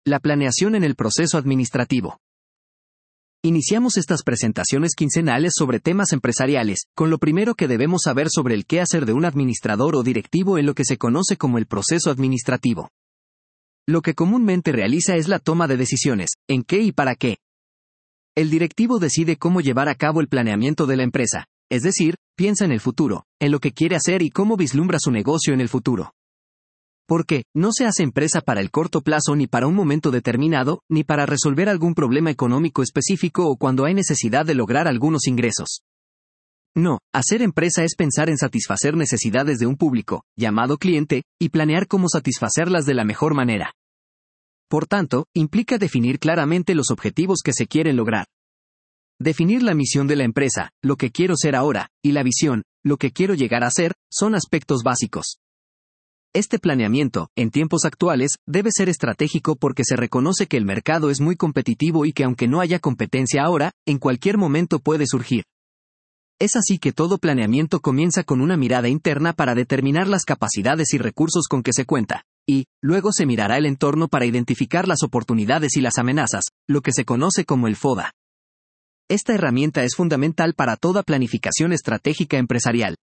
La planeación en el proceso administrativo. Iniciamos estas presentaciones quincenales sobre temas empresariales, con lo primero que debemos saber sobre el qué hacer de un administrador o directivo en lo que se conoce como el proceso administrativo. Lo que comúnmente realiza es la toma de decisiones, en qué y para qué. El directivo decide cómo llevar a cabo el planeamiento de la empresa, es decir, piensa en el futuro, en lo que quiere hacer y cómo vislumbra su negocio en el futuro. Porque, no se hace empresa para el corto plazo ni para un momento determinado, ni para resolver algún problema económico específico o cuando hay necesidad de lograr algunos ingresos. No, hacer empresa es pensar en satisfacer necesidades de un público, llamado cliente, y planear cómo satisfacerlas de la mejor manera. Por tanto, implica definir claramente los objetivos que se quieren lograr. Definir la misión de la empresa, lo que quiero ser ahora, y la visión, lo que quiero llegar a ser, son aspectos básicos. Este planeamiento, en tiempos actuales, debe ser estratégico porque se reconoce que el mercado es muy competitivo y que aunque no haya competencia ahora, en cualquier momento puede surgir. Es así que todo planeamiento comienza con una mirada interna para determinar las capacidades y recursos con que se cuenta, y, luego se mirará el entorno para identificar las oportunidades y las amenazas, lo que se conoce como el FODA. Esta herramienta es fundamental para toda planificación estratégica empresarial.